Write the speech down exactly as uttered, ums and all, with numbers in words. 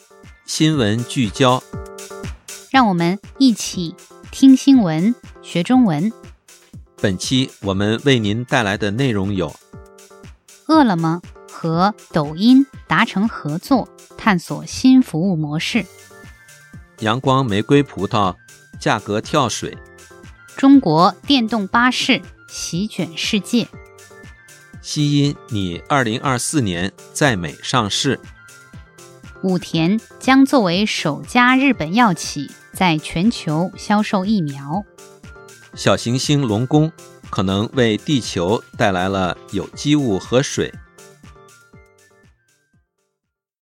新闻聚焦， 让我们一起听新闻，学中文。 本期我们为您带来的内容有： 饿了么和抖音达成合作，探索新服务模式； 阳光玫瑰葡萄价格跳水； 中国电动巴士席卷世界； 西音拟二零二四年在美上市； 武田将作为首家日本药企在全球销售疫苗； 小行星龙宫可能为地球带来了有机物和水。